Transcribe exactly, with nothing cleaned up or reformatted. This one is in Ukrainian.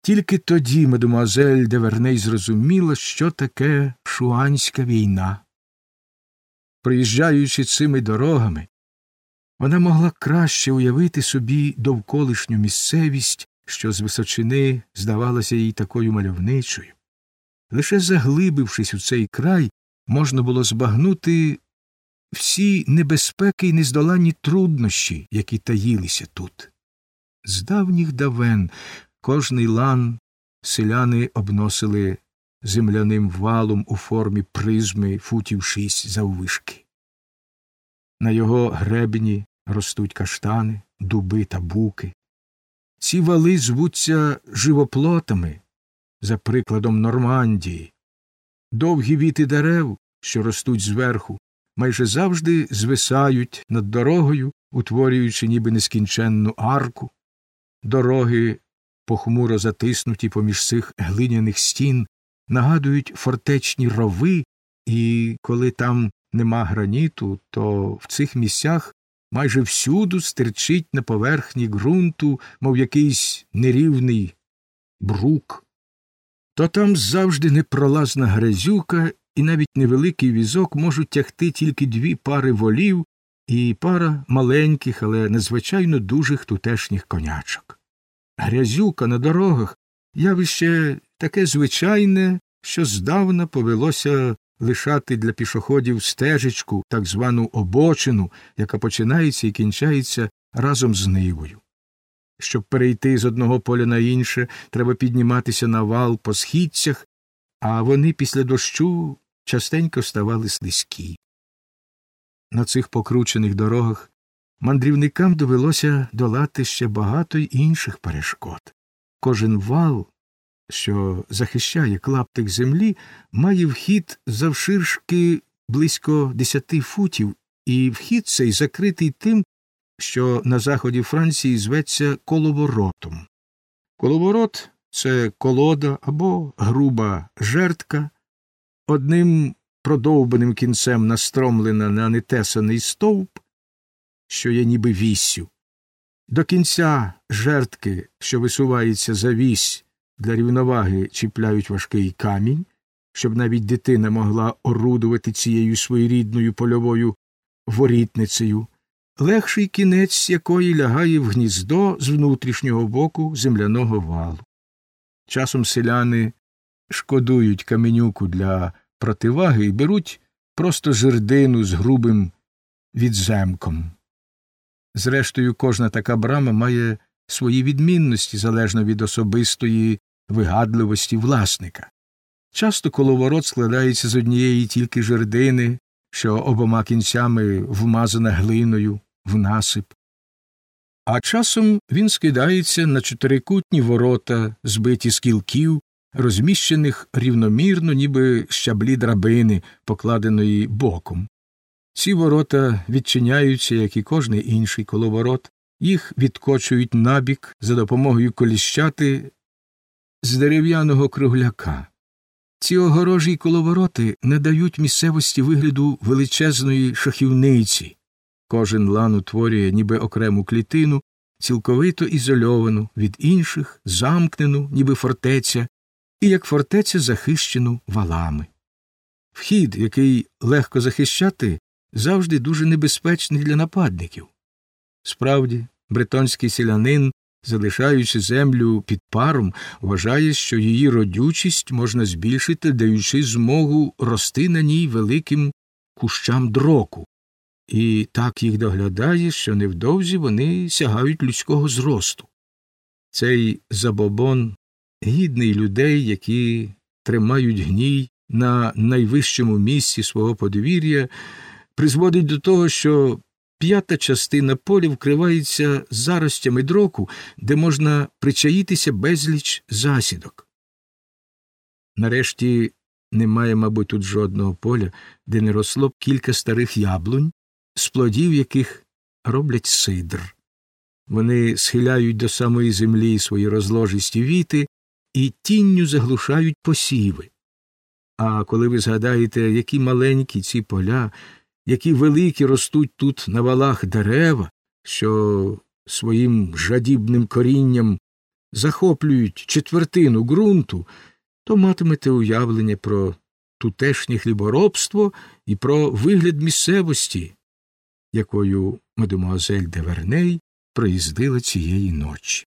Тільки тоді мадемуазель де Верней зрозуміла, що таке шуанська війна. Проїжджаючи цими дорогами, вона могла краще уявити собі довколишню місцевість, що з височини здавалася їй такою мальовничою. Лише заглибившись у цей край, можна було збагнути всі небезпеки й нездоланні труднощі, які таїлися тут. З давніх давен кожний лан селяни обносили земляним валом у формі призми футів шість заввишки. На його гребені ростуть каштани, дуби та буки. Ці вали звуться живоплотами, за прикладом Нормандії. Довгі віти дерев, що ростуть зверху, майже завжди звисають над дорогою, утворюючи ніби нескінченну арку. Дороги, похмуро затиснуті поміж цих глиняних стін, нагадують фортечні рови, і коли там нема граніту, то в цих місцях майже всюду стирчить на поверхні ґрунту, мов якийсь нерівний брук. То там завжди непролазна грязюка, і навіть невеликий візок можуть тягти тільки дві пари волів і пара маленьких, але надзвичайно дужих тутешніх конячок. Грязюка на дорогах – явище таке звичайне, що здавна повелося лишати для пішоходів стежечку, так звану обочину, яка починається і кінчається разом з нивою. Щоб перейти з одного поля на інше, треба підніматися на вал по східцях, а вони після дощу частенько ставали слизькі. На цих покручених дорогах мандрівникам довелося долати ще багато й інших перешкод. Кожен вал, що захищає клаптик землі, має вхід завширшки близько десяти футів, і вхід цей закритий тим, що на заході Франції зветься коловоротом. Коловорот – це колода або груба жертка, одним продовбаним кінцем настромлена на нетесаний стовп, що є ніби віссю. До кінця жертки, що висувається за вісь, для рівноваги чіпляють важкий камінь, щоб навіть дитина могла орудувати цією своєрідною польовою ворітницею, легший кінець якої лягає в гніздо з внутрішнього боку земляного валу. Часом селяни шкодують каменюку для противаги і беруть просто жердину з грубим відземком. Зрештою, кожна така брама має свої відмінності, залежно від особистої вигадливості власника. Часто коловорот складається з однієї тільки жердини, що обома кінцями вмазана глиною в насип. А часом він скидається на чотирикутні ворота, збиті з кілків, розміщених рівномірно, ніби щаблі драбини, покладеної боком. Ці ворота відчиняються, як і кожний інший коловорот, їх відкочують набік за допомогою коліщати з дерев'яного кругляка. Ці огорожі й коловороти не дають місцевості вигляду величезної шахівниці. Кожен лан утворює ніби окрему клітину, цілковито ізольовану від інших, замкнену, ніби фортеця, і як фортеця захищену валами. Вхід, який легко захищати, завжди дуже небезпечний для нападників. Справді, бретонський селянин, залишаючи землю під паром, вважає, що її родючість можна збільшити, даючи змогу рости на ній великим кущам дроку. І так їх доглядає, що невдовзі вони сягають людського зросту. Цей забобон гідний людей, які тримають гній на найвищому місці свого подвір'я, призводить до того, що п'ята частина поля вкривається заростями дроку, де можна причаїтися безліч засідок. Нарешті немає, мабуть, тут жодного поля, де не росло б кілька старих яблунь, з плодів яких роблять сидр. Вони схиляють до самої землі свої розложисті віти і тінню заглушають посіви. А коли ви згадаєте, які маленькі ці поля, які великі ростуть тут на валах дерева, що своїм жадібним корінням захоплюють четвертину ґрунту, то матимете уявлення про тутешнє хліборобство і про вигляд місцевості, якою мадемуазель де Верней проїздила цієї ночі.